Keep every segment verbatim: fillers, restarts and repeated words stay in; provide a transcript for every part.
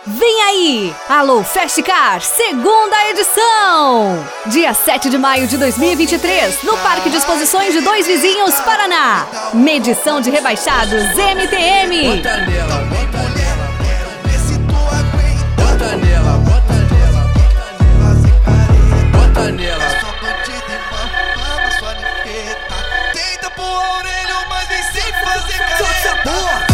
Vem aí, Alô Fast Car, segunda edição! Dia sete de maio de dois mil e vinte e três, no Parque de Exposições de Dois Vizinhos, Paraná. Medição de rebaixados M T M. Bota nela, bota nela, vê se tu aguenta. Bota nela, bota nela, bota nela. É só bandida e mama, sua limpeta. Tenta pôr a orelha, mas nem sem fazer careta.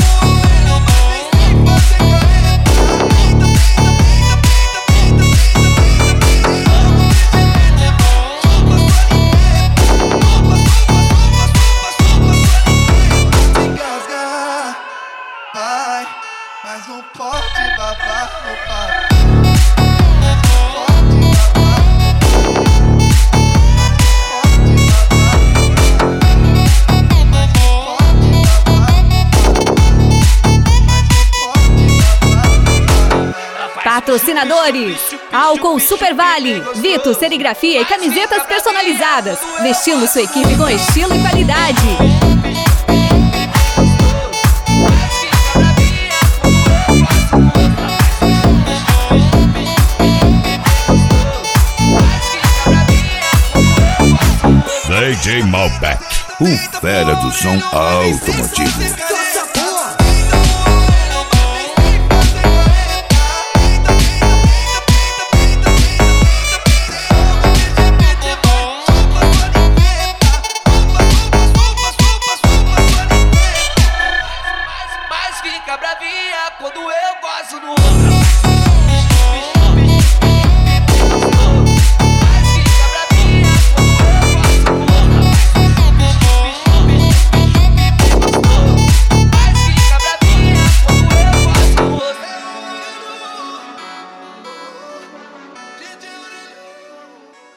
Mas não pode babar no pai. Patrocinadores: Álcool Super Vale, Vito Serigrafia e camisetas personalizadas, vestindo sua equipe com estilo e qualidade. D J Malbec, o fera do som automotivo. Mas fica bravinha quando eu gosto no